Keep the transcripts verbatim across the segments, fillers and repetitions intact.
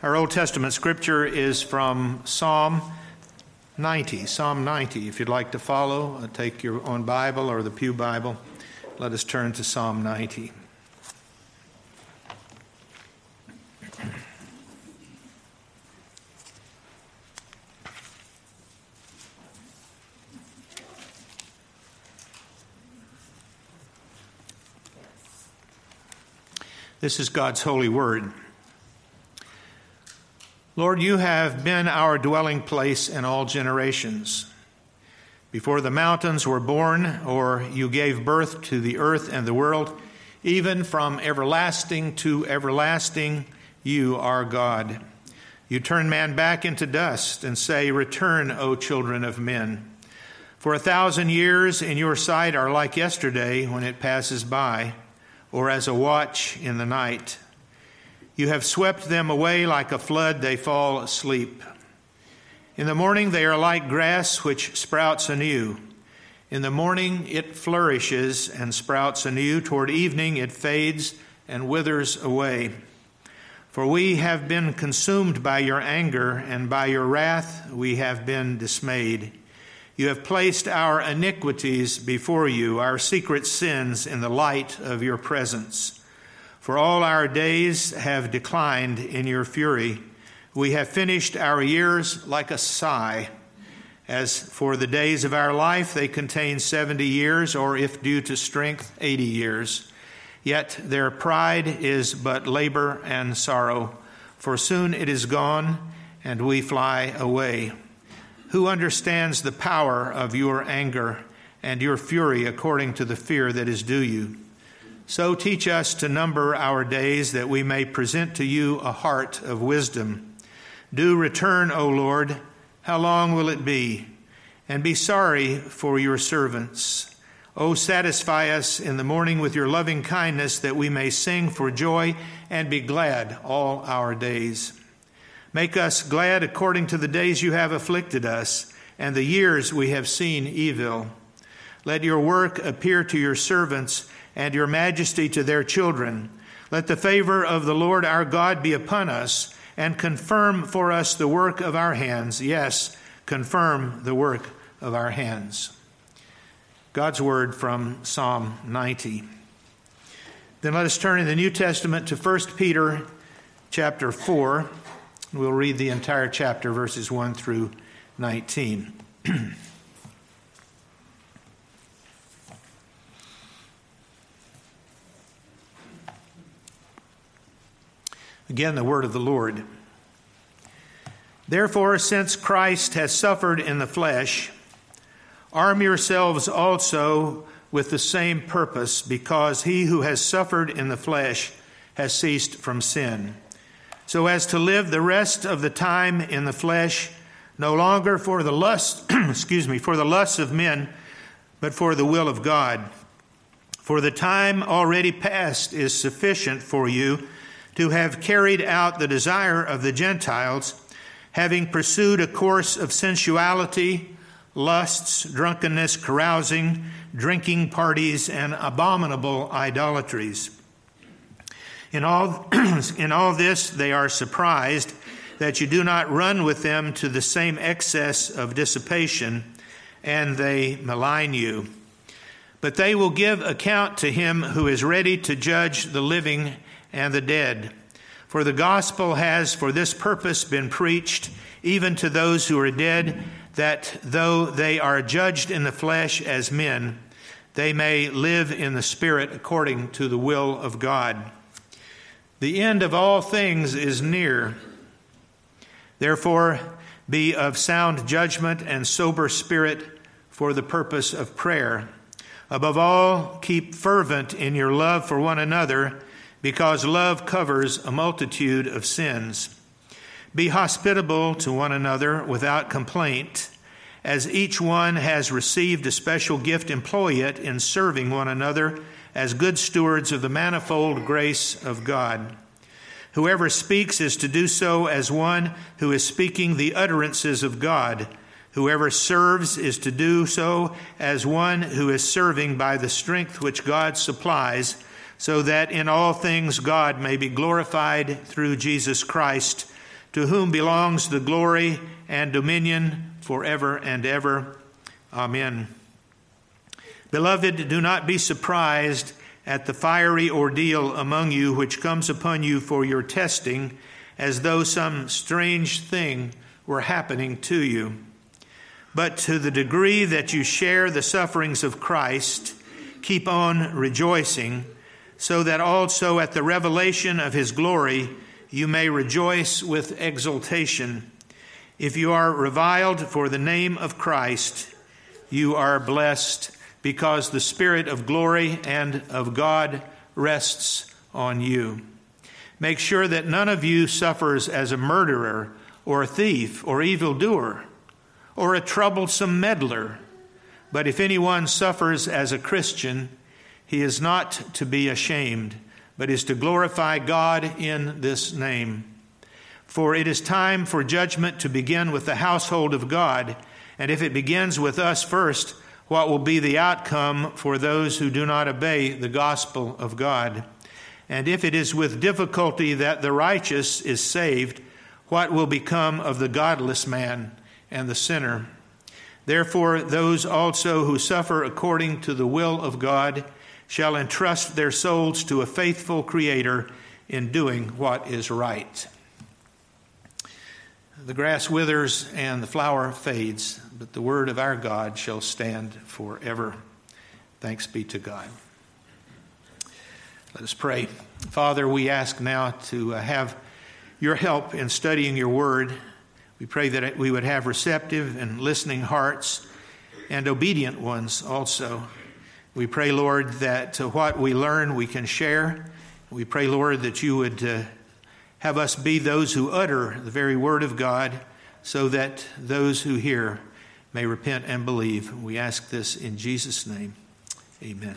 Our Old Testament scripture is from Psalm ninety. Psalm ninety. If you'd like to follow, uh, take your own Bible or the Pew Bible. Let us turn to Psalm ninety. This is God's holy word. Lord, you have been our dwelling place in all generations. Before the mountains were born, or you gave birth to the earth and the world, even from everlasting to everlasting, you are God. You turn man back into dust and say, "Return, O children of men." For a thousand years in your sight are like yesterday when it passes by, or as a watch in the night. You have swept them away like a flood, they fall asleep. In the morning they are like grass which sprouts anew. In the morning it flourishes and sprouts anew. Toward evening it fades and withers away. For we have been consumed by your anger, and by your wrath we have been dismayed. You have placed our iniquities before you, our secret sins in the light of your presence. For all our days have declined in your fury. We have finished our years like a sigh. As for the days of our life, they contain seventy years, or if due to strength, eighty years. Yet their pride is but labor and sorrow, for soon it is gone, and we fly away. Who understands the power of your anger and your fury according to the fear that is due you? So teach us to number our days, that we may present to you a heart of wisdom. Do return, O Lord. How long will it be? And be sorry for your servants. O satisfy us in the morning with your loving kindness, that we may sing for joy and be glad all our days. Make us glad according to the days you have afflicted us, and the years we have seen evil. Let your work appear to your servants, and your majesty to their children. Let the favor of the Lord our God be upon us, and confirm for us the work of our hands. Yes, confirm the work of our hands. God's word from Psalm ninety. Then let us turn in the New Testament to First Peter chapter four. We'll read the entire chapter, verses one through nineteen. Again, the word of the Lord. Therefore, since Christ has suffered in the flesh, arm yourselves also with the same purpose, because he who has suffered in the flesh has ceased from sin, so as to live the rest of the time in the flesh, no longer for the lust, excuse me, for the lusts of men, but for the will of God. For the time already past is sufficient for you to have carried out the desire of the Gentiles, having pursued a course of sensuality, lusts, drunkenness, carousing, drinking parties, and abominable idolatries. In all, in all this they are surprised that you do not run with them to the same excess of dissipation, and they malign you. But they will give account to him who is ready to judge the living and the dead. For the gospel has for this purpose been preached, even to those who are dead, that though they are judged in the flesh as men, they may live in the spirit according to the will of God. The end of all things is near. Therefore, be of sound judgment and sober spirit for the purpose of prayer. Above all, keep fervent in your love for one another, because love covers a multitude of sins. Be hospitable to one another without complaint. As each one has received a special gift, employ it in serving one another as good stewards of the manifold grace of God. Whoever speaks is to do so as one who is speaking the utterances of God. Whoever serves is to do so as one who is serving by the strength which God supplies, so that in all things God may be glorified through Jesus Christ, to whom belongs the glory and dominion forever and ever. Amen. Beloved, do not be surprised at the fiery ordeal among you which comes upon you for your testing, as though some strange thing were happening to you. But to the degree that you share the sufferings of Christ, keep on rejoicing, so that also at the revelation of his glory you may rejoice with exultation. If you are reviled for the name of Christ, you are blessed, because the Spirit of glory and of God rests on you. Make sure that none of you suffers as a murderer or a thief or evildoer or a troublesome meddler. But if anyone suffers as a Christian, he is not to be ashamed, but is to glorify God in this name. For it is time for judgment to begin with the household of God, and if it begins with us first, what will be the outcome for those who do not obey the gospel of God? And if it is with difficulty that the righteous is saved, what will become of the godless man and the sinner? Therefore, those also who suffer according to the will of God shall entrust their souls to a faithful Creator in doing what is right. The grass withers and the flower fades, but the word of our God shall stand forever. Thanks be to God. Let us pray. Father, we ask now to have your help in studying your word. We pray that we would have receptive and listening hearts and obedient ones also. We pray, Lord, that what we learn we can share. We pray, Lord, that you would uh, have us be those who utter the very word of God, so that those who hear may repent and believe. We ask this in Jesus' name. Amen.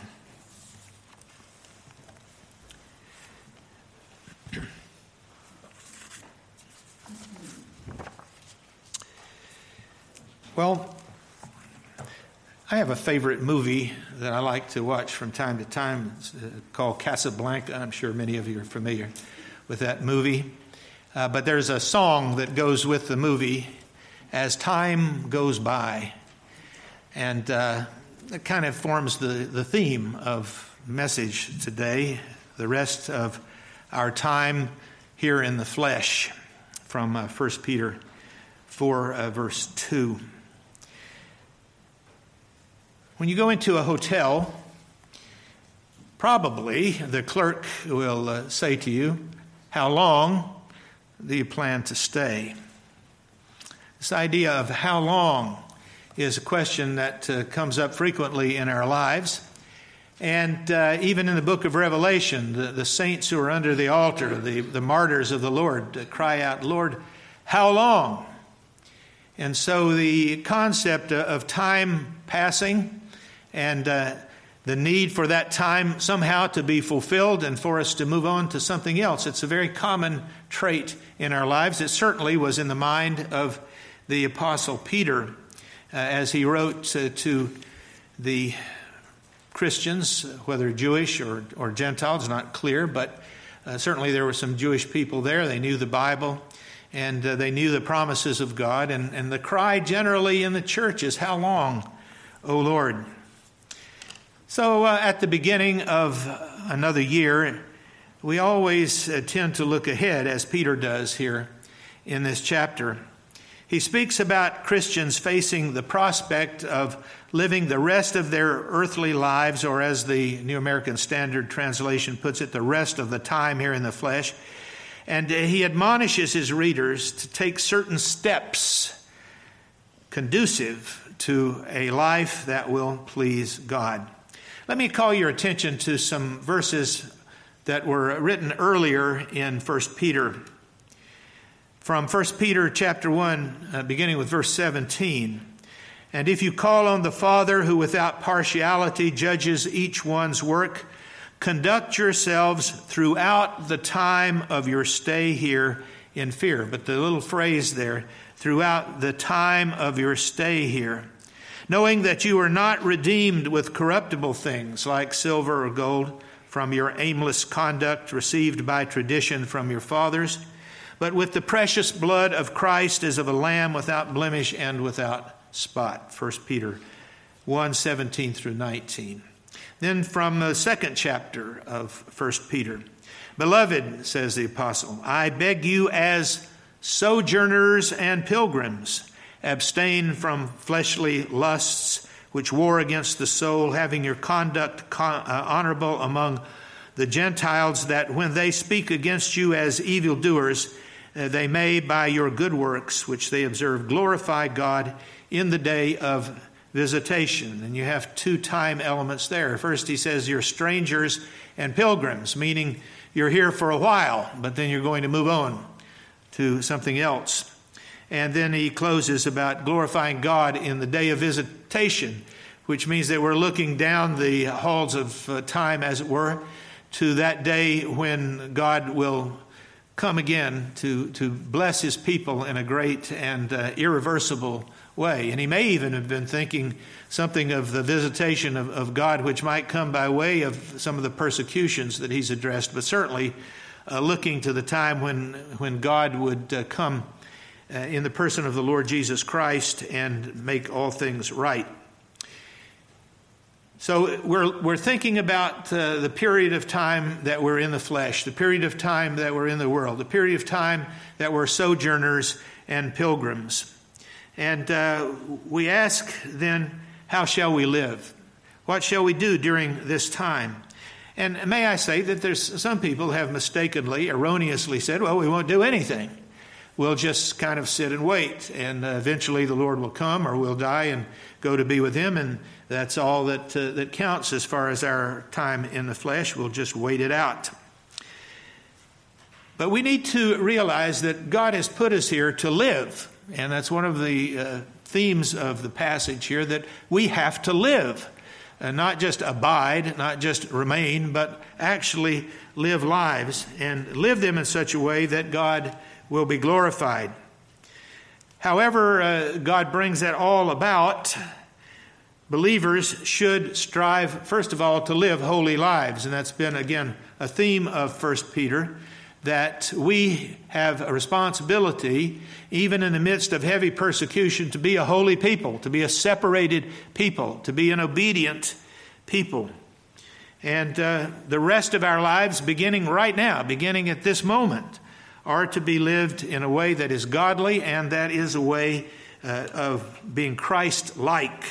Well, I have a favorite movie that I like to watch from time to time. It's called Casablanca. I'm sure many of you are familiar with that movie. Uh, but there's a song that goes with the movie, As Time Goes By. And uh, it kind of forms the, the theme of message today, the rest of our time here in the flesh, from uh, First Peter four, uh, verse two. When you go into a hotel, probably the clerk will uh, say to you, how long do you plan to stay? This idea of how long is a question that uh, comes up frequently in our lives. And uh, even in the book of Revelation, the, the saints who are under the altar, the, the martyrs of the Lord, uh, cry out, Lord, how long? And so the concept of time passing and uh, the need for that time somehow to be fulfilled and for us to move on to something else. It's a very common trait in our lives. It certainly was in the mind of the Apostle Peter uh, as he wrote uh, to the Christians, whether Jewish or, or Gentiles, not clear, but uh, certainly there were some Jewish people there. They knew the Bible and uh, they knew the promises of God. And, and the cry generally in the church is, how long, O Lord? So uh, at the beginning of another year, we always uh, tend to look ahead, as Peter does here in this chapter. He speaks about Christians facing the prospect of living the rest of their earthly lives, or as the New American Standard Translation puts it, the rest of the time here in the flesh. And uh, he admonishes his readers to take certain steps conducive to a life that will please God. Let me call your attention to some verses that were written earlier in First Peter. From First Peter chapter one, uh, beginning with verse seventeen. And if you call on the Father who without partiality judges each one's work, conduct yourselves throughout the time of your stay here in fear. But the little phrase there, throughout the time of your stay here. Knowing that you are not redeemed with corruptible things like silver or gold from your aimless conduct received by tradition from your fathers, but with the precious blood of Christ as of a lamb without blemish and without spot. First Peter one, seventeen through nineteen. Then from the second chapter of First Peter. Beloved, says the apostle, I beg you as sojourners and pilgrims, abstain from fleshly lusts which war against the soul, having your conduct con- uh, honorable among the Gentiles, that when they speak against you as evildoers, uh, they may, by your good works, which they observe, glorify God in the day of visitation. And you have two time elements there. First, he says you're strangers and pilgrims, meaning you're here for a while, but then you're going to move on to something else. And then he closes about glorifying God in the day of visitation, which means that we're looking down the halls of uh, time, as it were, to that day when God will come again to, to bless his people in a great and uh, irreversible way. And he may even have been thinking something of the visitation of, of God, which might come by way of some of the persecutions that he's addressed, but certainly uh, looking to the time when, when God would uh, come uh, in the person of the Lord Jesus Christ and make all things right. So we're we're thinking about uh, the period of time that we're in the flesh, the period of time that we're in the world, the period of time that we're sojourners and pilgrims. And uh, we ask then, how shall we live? What shall we do during this time? And may I say that there's some people have mistakenly, erroneously said, well, we won't do anything. We'll just kind of sit and wait, and uh, eventually the Lord will come, or we'll die and go to be with him, and that's all that uh, that counts as far as our time in the flesh. We'll just wait it out. But we need to realize that God has put us here to live, and that's one of the uh, themes of the passage here, that we have to live, and not just abide, not just remain, but actually live lives, and live them in such a way that God will be glorified. However, uh, God brings that all about. Believers should strive, first of all, to live holy lives. And that's been, again, a theme of First Peter, that we have a responsibility, even in the midst of heavy persecution, to be a holy people, to be a separated people, to be an obedient people. And uh, the rest of our lives, beginning right now, beginning at this moment, are to be lived in a way that is godly, and that is a way uh, of being Christ-like.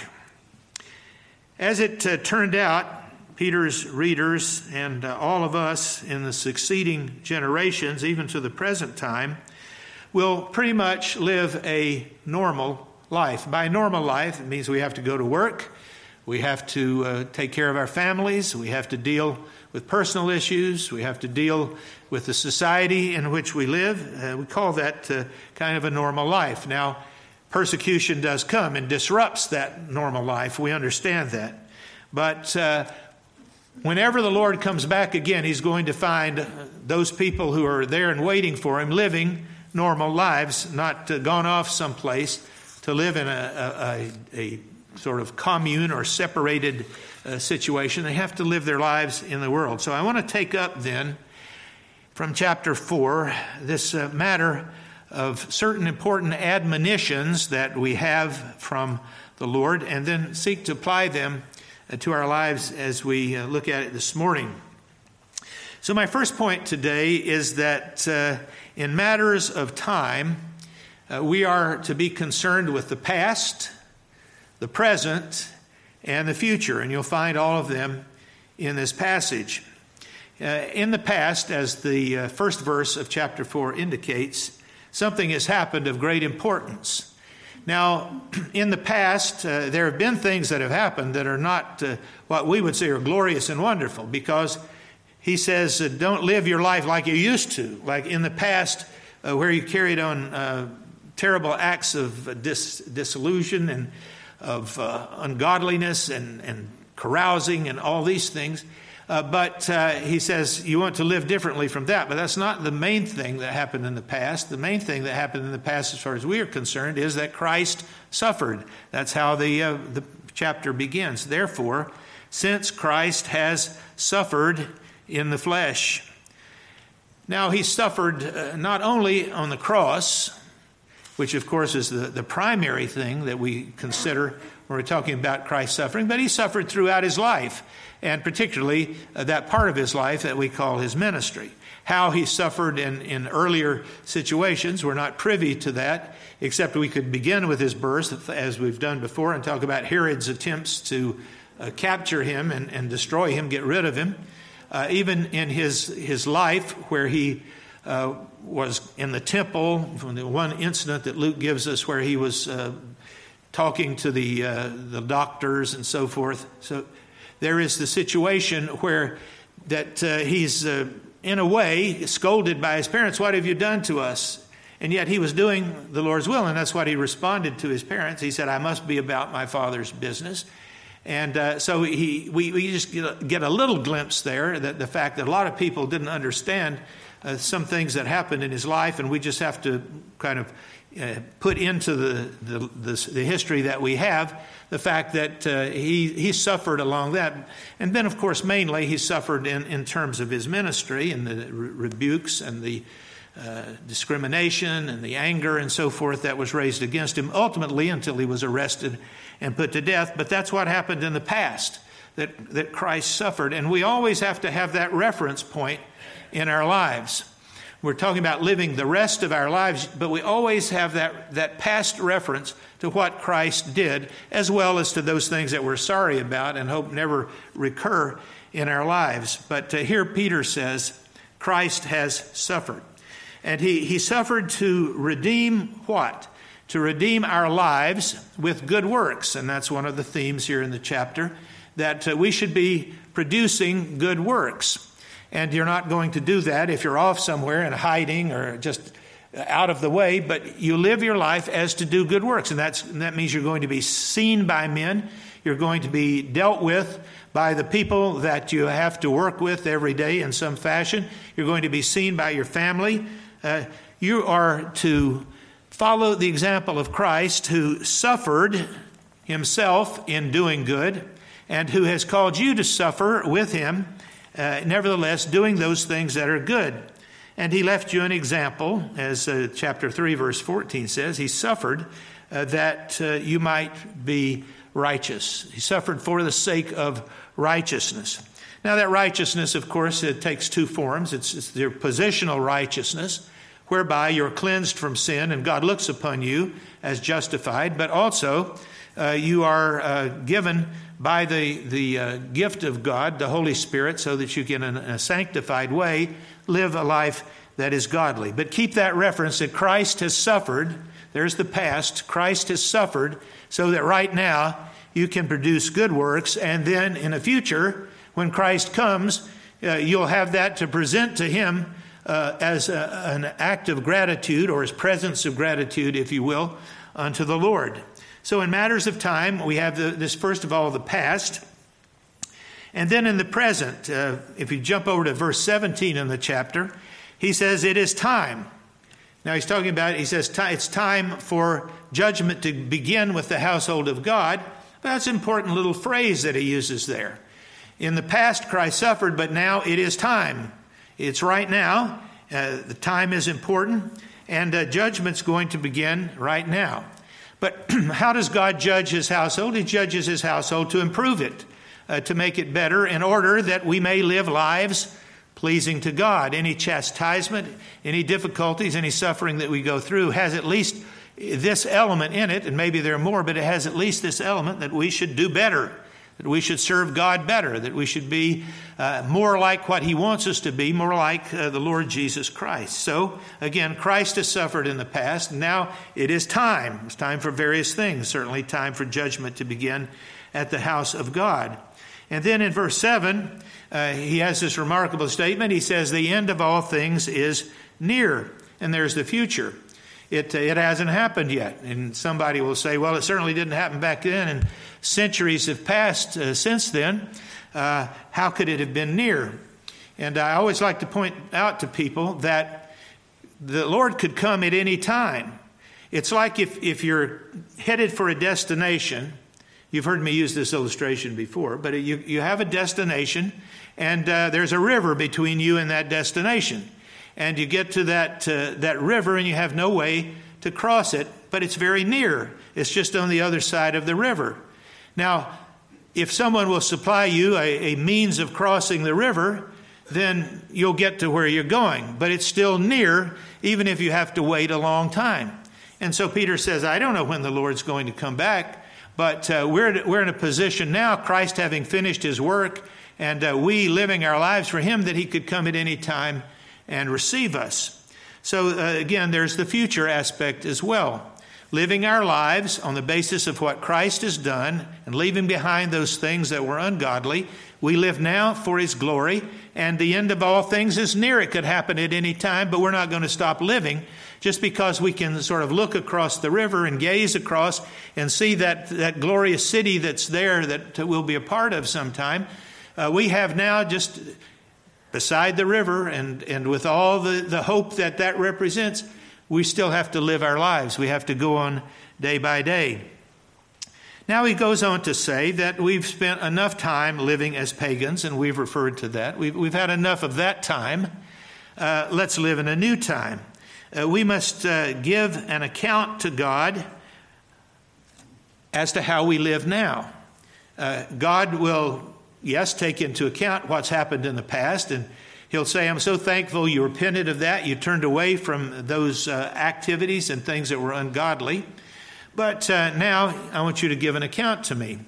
As it uh, turned out, Peter's readers and uh, all of us in the succeeding generations, even to the present time, will pretty much live a normal life. By normal life, it means we have to go to work, we have to uh, take care of our families, we have to deal with personal issues, we have to deal with the society in which we live. Uh, we call that uh, kind of a normal life. Now, persecution does come and disrupts that normal life. We understand that. But uh, whenever the Lord comes back again, he's going to find those people who are there and waiting for him living normal lives, not uh, gone off someplace to live in a, a, a sort of commune or separated uh, situation. They have to live their lives in the world. So I want to take up then from chapter four this uh, matter of certain important admonitions that we have from the Lord, and then seek to apply them uh, to our lives as we uh, look at it this morning. So my first point today is that uh, in matters of time, uh, we are to be concerned with the past, the present, and the future. And you'll find all of them in this passage. Uh, in the past, as the uh, first verse of chapter four indicates, something has happened of great importance. Now, in the past, uh, there have been things that have happened that are not uh, what we would say are glorious and wonderful, because he says, uh, don't live your life like you used to, like in the past uh, where you carried on uh, terrible acts of uh, dis- disillusion and of uh, ungodliness and, and carousing and all these things. Uh, but uh, he says you want to live differently from that. But that's not the main thing that happened in the past. The main thing that happened in the past, as far as we are concerned, is that Christ suffered. That's how the uh, the chapter begins. Therefore, since Christ has suffered in the flesh. Now, he suffered uh, not only on the cross, which of course is the, the primary thing that we consider when we're talking about Christ's suffering, but he suffered throughout his life, and particularly uh, that part of his life that we call his ministry. How he suffered in, in earlier situations, we're not privy to that, except we could begin with his birth, as we've done before, and talk about Herod's attempts to uh, capture him and, and destroy him, get rid of him. Uh, even in his, his life, where he uh, was in the temple, from the one incident that Luke gives us where he was uh, talking to the, uh, the doctors and so forth. So there is the situation where that uh, he's, uh, in a way, scolded by his parents. What have you done to us? And yet he was doing the Lord's will, and that's what he responded to his parents. He said, I must be about my Father's business. And uh, so he, we, we just get a, get a little glimpse there, that the fact that a lot of people didn't understand uh, some things that happened in his life, and we just have to kind of uh, put into the, the, the, the history that we have the fact that uh, he, he suffered along that. And then, of course, mainly he suffered in, in terms of his ministry and the re- rebukes and the uh, discrimination and the anger and so forth that was raised against him, ultimately until he was arrested and put to death. But that's what happened in the past, that, that Christ suffered. And we always have to have that reference point in our lives. We're talking about living the rest of our lives, but we always have that, that past reference to what Christ did, as well as to those things that we're sorry about and hope never recur in our lives. But uh, here Peter says, Christ has suffered. And he, he suffered to redeem what? To redeem our lives with good works. And that's one of the themes here in the chapter, that uh, we should be producing good works. And you're not going to do that if you're off somewhere and hiding or just out of the way, but you live your life as to do good works. And that's, and that means you're going to be seen by men. You're going to be dealt with by the people that you have to work with every day in some fashion. You're going to be seen by your family. Uh, you are to follow the example of Christ, who suffered himself in doing good and who has called you to suffer with him, uh, nevertheless doing those things that are good. And he left you an example, as uh, chapter three, verse fourteen says. He suffered uh, that uh, you might be righteous. He suffered for the sake of righteousness. Now that righteousness, of course, it takes two forms. It's, it's their positional righteousness, whereby you're cleansed from sin and God looks upon you as justified, but also uh, you are uh, given by the, the uh, gift of God, the Holy Spirit, so that you can, in a sanctified way, live a life that is godly. But keep that reference that Christ has suffered. There's the past. Christ has suffered so that right now you can produce good works, and then in the future, when Christ comes, uh, you'll have that to present to him Uh, as a, an act of gratitude, or as presence of gratitude, if you will, unto the Lord. So in matters of time, we have the, this, first of all, the past. And then in the present, uh, if you jump over to verse seventeen in the chapter, he says, it is time. Now he's talking about, he says, it's time for judgment to begin with the household of God. That's an important little phrase that he uses there. In the past, Christ suffered, but now it is time. It's right now. Uh, the time is important, and uh, judgment's going to begin right now. But how does God judge his household? He judges his household to improve it, uh, to make it better, in order that we may live lives pleasing to God. Any chastisement, any difficulties, any suffering that we go through has at least this element in it, and maybe there are more, but it has at least this element that we should do better, that we should serve God better, that we should be uh, more like what he wants us to be, more like uh, the Lord Jesus Christ. So, again, Christ has suffered in the past. And now it is time. It's time for various things. Certainly time for judgment to begin at the house of God. And then in verse seven, uh, he has this remarkable statement. He says, the end of all things is near. And there's the future. It, it hasn't happened yet. And somebody will say, well, it certainly didn't happen back then, and centuries have passed uh, since then. Uh, how could it have been near? And I always like to point out to people that the Lord could come at any time. It's like if, if you're headed for a destination. You've heard me use this illustration before, but you, you have a destination, and uh, there's a river between you and that destination. and you get to that uh, that river and you have no way to cross it, but it's very near. It's just on the other side of the river. Now, if someone will supply you a, a means of crossing the river, then you'll get to where you're going. But it's still near, even if you have to wait a long time. And so Peter says, I don't know when the Lord's going to come back, but uh, we're, we're in a position now, Christ having finished his work, and uh, we living our lives for him, that he could come at any time and receive us. So uh, again, there's the future aspect as well. Living our lives on the basis of what Christ has done and leaving behind those things that were ungodly. We live now for his glory, and the end of all things is near. It could happen at any time, but we're not going to stop living just because we can sort of look across the river and gaze across and see that, that glorious city that's there that we'll be a part of sometime. Uh, we have now just beside the river, and, and with all the, the hope that that represents, we still have to live our lives. We have to go on day by day. Now he goes on to say that we've spent enough time living as pagans, and we've referred to that. We've, we've had enough of that time. Uh, let's live in a new time. Uh, we must uh, give an account to God as to how we live now. Uh, God will, yes, take into account what's happened in the past, and he'll say, I'm so thankful you repented of that. You turned away from those uh, activities and things that were ungodly. But uh, now I want you to give an account to me.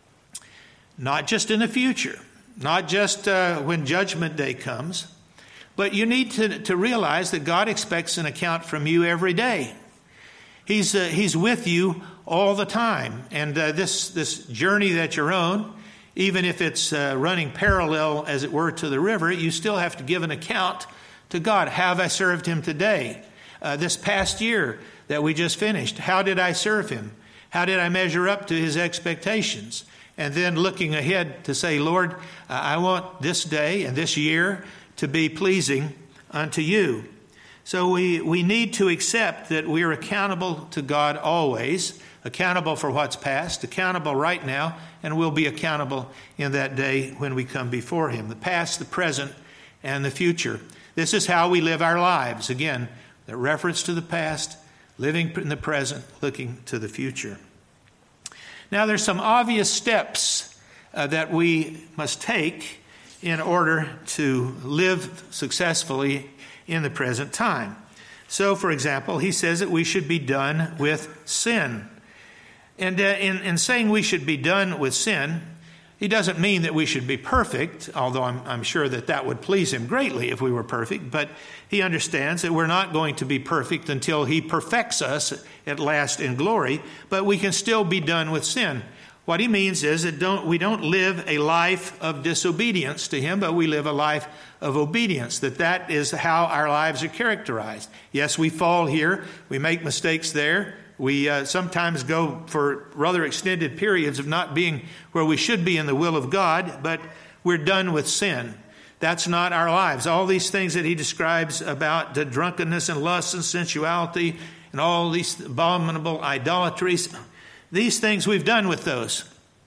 Not just in the future, not just uh, when Judgment Day comes, but you need to, to realize that God expects an account from you every day. He's uh, He's with you all the time. And uh, this, this journey that you're on, even if it's uh, running parallel, as it were, to the river, you still have to give an account to God. Have I served him today? Uh, this past year that we just finished, how did I serve him? How did I measure up to his expectations? And then looking ahead to say, Lord, uh, I want this day and this year to be pleasing unto you. So we, we need to accept that we are accountable to God always, accountable for what's past, accountable right now, and we'll be accountable in that day when we come before him. The past, the present, and the future. This is how we live our lives. Again, the reference to the past, living in the present, looking to the future. Now, there's some obvious steps uh, that we must take in order to live successfully in the present time. So, for example, he says that we should be done with sin. And uh, in, in saying we should be done with sin, he doesn't mean that we should be perfect, although I'm, I'm sure that that would please him greatly if we were perfect. But he understands that we're not going to be perfect until he perfects us at last in glory, but we can still be done with sin. What he means is that don't, we don't live a life of disobedience to him, but we live a life of obedience, that that is how our lives are characterized. Yes, we fall here, we make mistakes there. We uh, sometimes go for rather extended periods of not being where we should be in the will of God, but we're done with sin. That's not our lives. All these things that he describes about the drunkenness and lust and sensuality and all these abominable idolatries, these things we've done with those.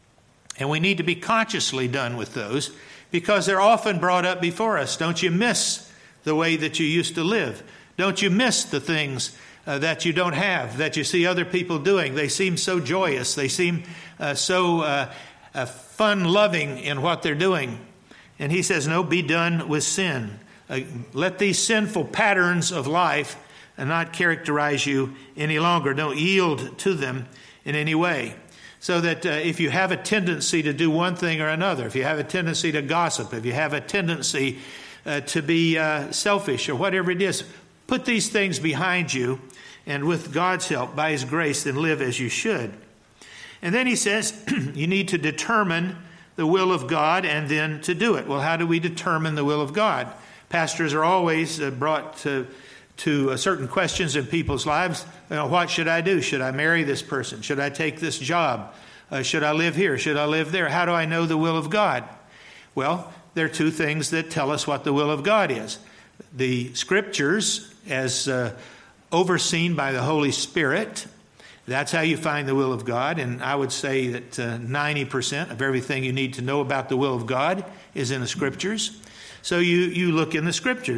And we need to be consciously done with those because they're often brought up before us. Don't you miss the way that you used to live? Don't you miss the things Uh, that you don't have, that you see other people doing? They seem so joyous. They seem uh, so uh, uh, fun-loving in what they're doing. And he says, no, be done with sin. Uh, let these sinful patterns of life not characterize you any longer. Don't yield to them in any way. So that uh, if you have a tendency to do one thing or another, if you have a tendency to gossip, if you have a tendency uh, to be uh, selfish or whatever it is, put these things behind you, and with God's help, by his grace, then live as you should. And then he says, you need to determine the will of God and then to do it. Well, how do we determine the will of God? Pastors are always uh, brought to, to uh, certain questions in people's lives. You know, what should I do? Should I marry this person? Should I take this job? Uh, should I live here? Should I live there? How do I know the will of God? Well, there are two things that tell us what the will of God is. The Scriptures, as uh, overseen by the Holy Spirit, that's how you find the will of God. And I would say that uh, ninety percent of everything you need to know about the will of God is in the Scriptures. So you, you look in the Scriptures.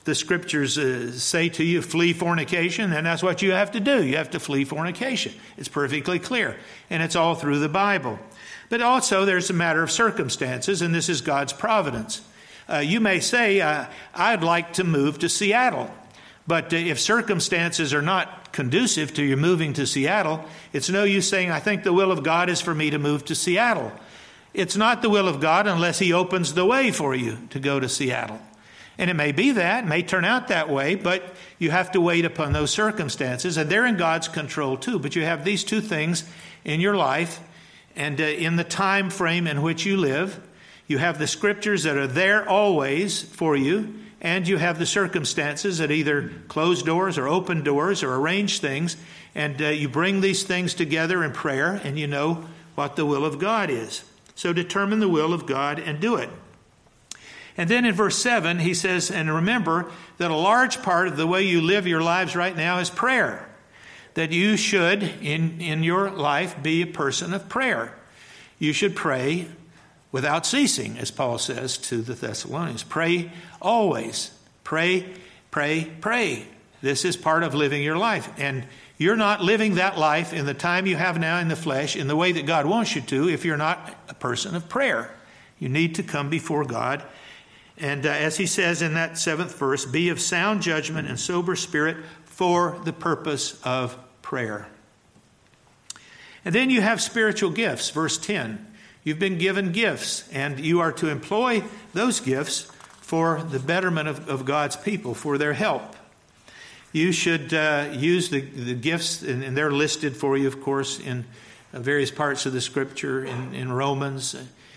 the scriptures uh, say to you, flee fornication, and that's what you have to do. You have to flee fornication. It's perfectly clear, and it's all through the Bible. But also there's a matter of circumstances, and this is God's providence. Uh, you may say, uh, I'd like to move to Seattle. But uh, if circumstances are not conducive to you moving to Seattle, it's no use saying, I think the will of God is for me to move to Seattle. It's not the will of God unless he opens the way for you to go to Seattle. And it may be that, it may turn out that way, but you have to wait upon those circumstances, and they're in God's control too. But you have these two things in your life, and uh, in the time frame in which you live. You have the scriptures that are there always for you, and you have the circumstances that either close doors or open doors or arrange things, and uh, you bring these things together in prayer, and you know what the will of God is. So determine the will of God and do it. And then in verse seven, he says, and remember that a large part of the way you live your lives right now is prayer. That you should, in, in your life, be a person of prayer. You should pray without ceasing, as Paul says to the Thessalonians. Pray always. Pray, pray, pray. This is part of living your life. And you're not living that life in the time you have now in the flesh in the way that God wants you to if you're not a person of prayer. You need to come before God. And uh, as he says in that seventh verse, be of sound judgment and sober spirit for the purpose of prayer. And then you have spiritual gifts, verse ten. You've been given gifts, and you are to employ those gifts for the betterment of, of God's people, for their help. You should uh, use the, the gifts, and, and they're listed for you, of course, in uh, various parts of the Scripture, in, in Romans,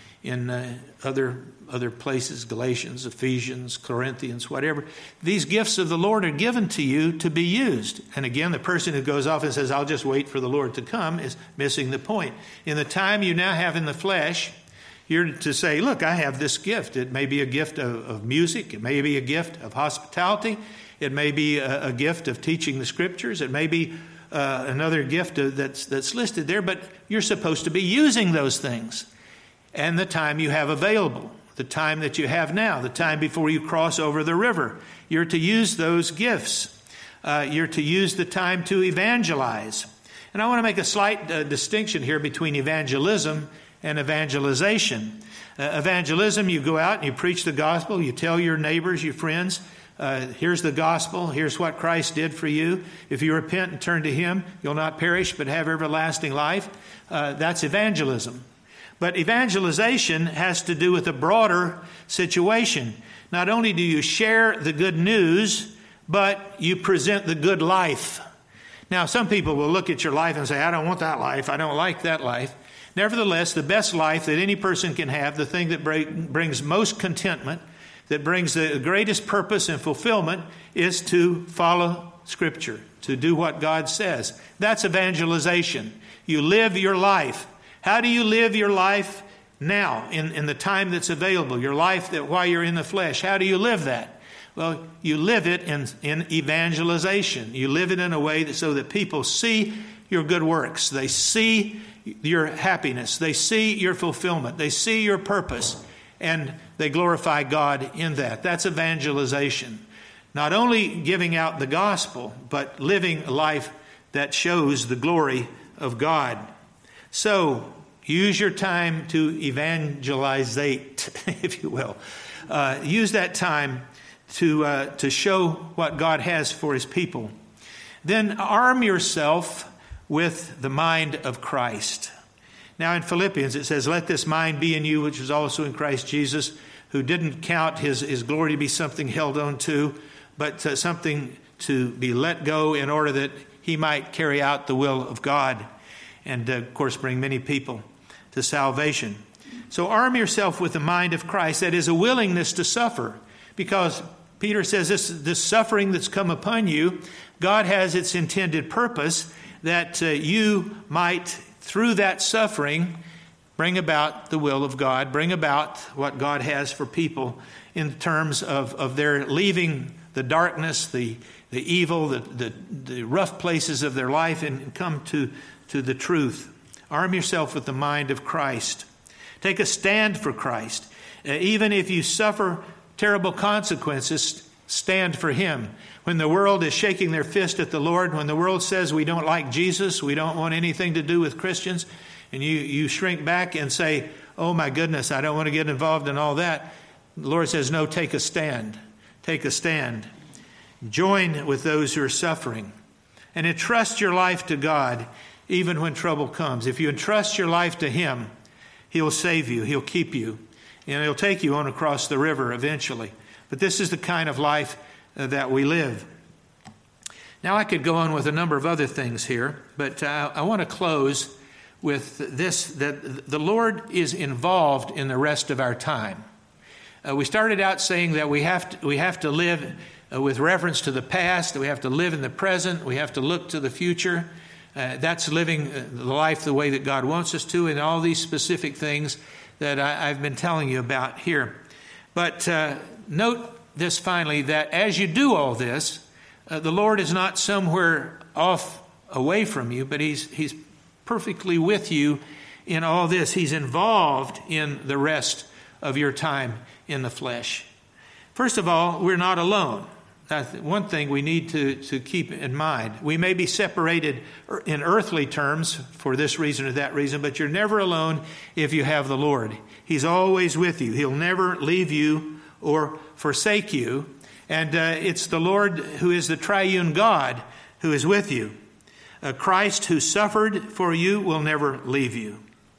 in uh, other other places, Galatians, Ephesians, Corinthians, whatever. These gifts of the Lord are given to you to be used. And again, the person who goes off and says, I'll just wait for the Lord to come, is missing the point. In the time you now have in the flesh, you're to say, look, I have this gift. It may be a gift of, of music. It may be a gift of hospitality. It may be a, a gift of teaching the Scriptures. It may be uh, another gift that's, that's listed there. But you're supposed to be using those things. And the time you have available, the time that you have now, the time before you cross over the river, you're to use those gifts. Uh, you're to use the time to evangelize. And I want to make a slight uh, distinction here between evangelism and evangelization. Uh, evangelism, you go out and you preach the gospel. You tell your neighbors, your friends, uh, here's the gospel. Here's what Christ did for you. If you repent and turn to him, you'll not perish but have everlasting life. Uh, that's evangelism. But evangelization has to do with a broader situation. Not only do you share the good news, but you present the good life. Now, some people will look at your life and say, I don't want that life. I don't like that life. Nevertheless, the best life that any person can have, the thing that brings most contentment, that brings the greatest purpose and fulfillment, is to follow Scripture, to do what God says. That's evangelization. You live your life. How do you live your life now, in, in the time that's available, your life that while you're in the flesh? How do you live that? Well, you live it in, in evangelization. You live it in a way that so that people see your good works. They see your happiness. They see your fulfillment. They see your purpose, and they glorify God in that. That's evangelization. Not only giving out the gospel, but living a life that shows the glory of God. So, use your time to evangelizate, if you will. Uh, use that time to uh, to show what God has for his people. Then arm yourself with the mind of Christ. Now in Philippians it says, let this mind be in you, which was also in Christ Jesus, who didn't count his, his glory to be something held on to, but uh, something to be let go in order that he might carry out the will of God. And, uh, of course, bring many people to salvation. So arm yourself with the mind of Christ. That is a willingness to suffer. Because Peter says this, this suffering that's come upon you, God has its intended purpose that uh, you might, through that suffering, bring about the will of God, bring about what God has for people in terms of, of their leaving the darkness, the, the evil, the, the, the rough places of their life, and come to to the truth. Arm yourself with the mind of Christ. Take a stand for Christ. Uh, even if you suffer terrible consequences, stand for him. When the world is shaking their fist at the Lord, when the world says we don't like Jesus, we don't want anything to do with Christians, and you, you shrink back and say, oh my goodness, I don't want to get involved in all that. The Lord says, no, take a stand. Take a stand. Join with those who are suffering. And entrust your life to God even when trouble comes. If you entrust your life to him, he'll save you. He'll keep you. And he'll take you on across the river eventually. But this is the kind of life uh, that we live. Now I could go on with a number of other things here, but uh, I want to close with this, that the Lord is involved in the rest of our time. Uh, we started out saying that we have to, we have to live uh, with reference to the past, that we have to live in the present, we have to look to the future. Uh, that's living the life the way that God wants us to, and all these specific things that I, I've been telling you about here. But uh, note this finally, that as you do all this, uh, the Lord is not somewhere off away from you, but he's he's perfectly with you in all this. He's involved in the rest of your time in the flesh. First of all, we're not alone. That's one thing we need to, to keep in mind. We may be separated in earthly terms for this reason or that reason, but you're never alone if you have the Lord. He's always with you. He'll never leave you or forsake you. And uh, it's the Lord who is the triune God who is with you. Uh, Christ who suffered for you will never leave you.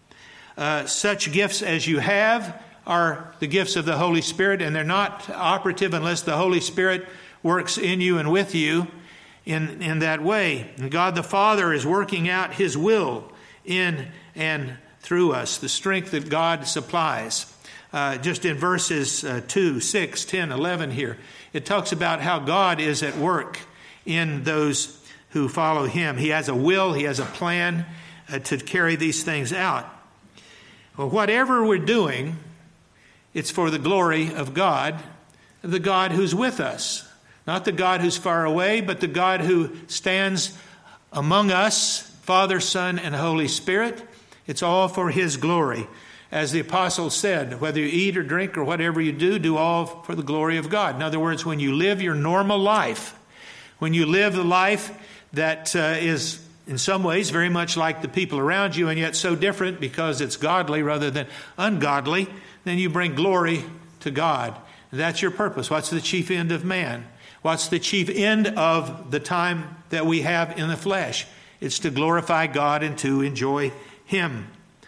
Uh, such gifts as you have are the gifts of the Holy Spirit, and they're not operative unless the Holy Spirit works in you and with you in, in that way. And God the Father is working out his will in and through us, the strength that God supplies. Uh, just in verses uh, two, six, ten, eleven here, it talks about how God is at work in those who follow him. He has a will, he has a plan uh, to carry these things out. Well, whatever we're doing, it's for the glory of God, the God who's with us. Not the God who's far away, but the God who stands among us, Father, Son, and Holy Spirit. It's all for his glory. As the apostle said, whether you eat or drink or whatever you do, do all for the glory of God. In other words, when you live your normal life, when you live the life that uh, is in some ways very much like the people around you and yet so different because it's godly rather than ungodly, then you bring glory to God. And that's your purpose. What's the chief end of man? What's the chief end of the time that we have in the flesh? It's to glorify God and to enjoy him.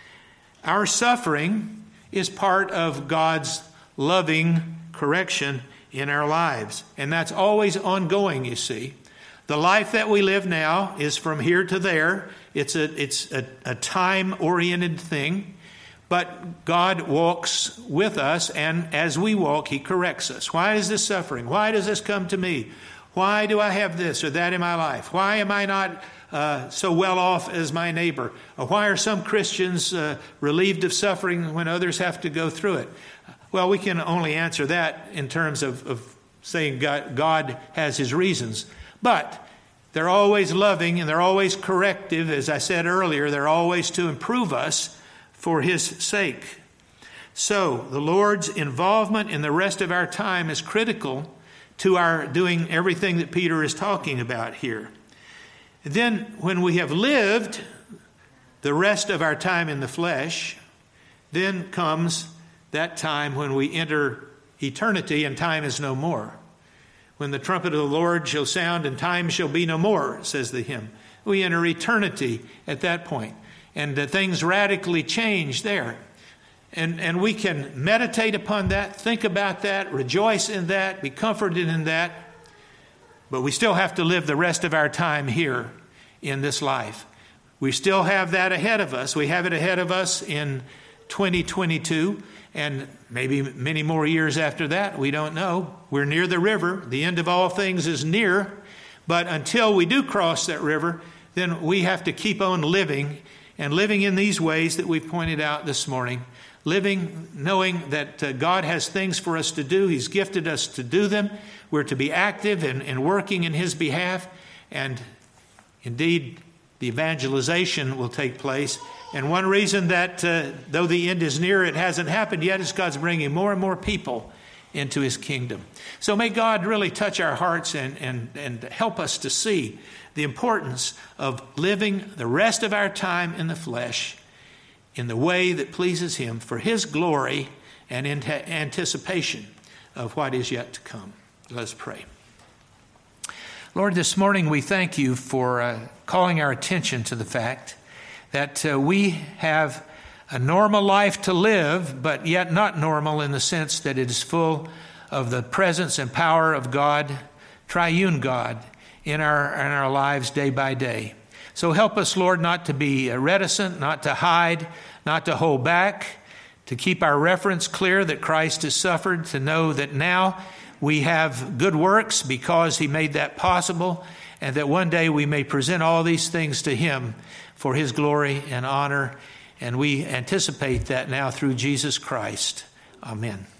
Our suffering is part of God's loving correction in our lives. And that's always ongoing, you see. The life that we live now is from here to there. It's a, it's a, a time-oriented thing. But God walks with us, and as we walk, he corrects us. Why is this suffering? Why does this come to me? Why do I have this or that in my life? Why am I not uh, so well off as my neighbor? Or why are some Christians uh, relieved of suffering when others have to go through it? Well, we can only answer that in terms of, of saying God, God has his reasons. But they're always loving and they're always corrective. As I said earlier, they're always to improve us for his sake. So the Lord's involvement in the rest of our time is critical to our doing everything that Peter is talking about here. Then when we have lived the rest of our time in the flesh, then comes that time when we enter eternity and time is no more. When the trumpet of the Lord shall sound and time shall be no more, says the hymn. We enter eternity at that point. And uh, things radically change there. And, and we can meditate upon that, think about that, rejoice in that, be comforted in that. But we still have to live the rest of our time here in this life. We still have that ahead of us. We have it ahead of us in twenty twenty-two and maybe many more years after that. We don't know. We're near the river. The end of all things is near. But until we do cross that river, then we have to keep on living and living in these ways that we've pointed out this morning. Living knowing that uh, God has things for us to do. He's gifted us to do them. We're to be active and, and working in his behalf. And indeed, the evangelization will take place. And one reason that uh, though the end is near, it hasn't happened yet, is God's bringing more and more people into his kingdom. So may God really touch our hearts and, and, and help us to see the importance of living the rest of our time in the flesh in the way that pleases him for his glory and in anticipation of what is yet to come. Let's pray. Lord, this morning we thank you for uh, calling our attention to the fact that uh, we have a normal life to live, but yet not normal in the sense that it is full of the presence and power of God, triune God, in our, in our lives day by day. So help us, Lord, not to be reticent, not to hide, not to hold back, to keep our reference clear that Christ has suffered, to know that now we have good works because he made that possible, and that one day we may present all these things to him for his glory and honor. And we anticipate that now through Jesus Christ. Amen.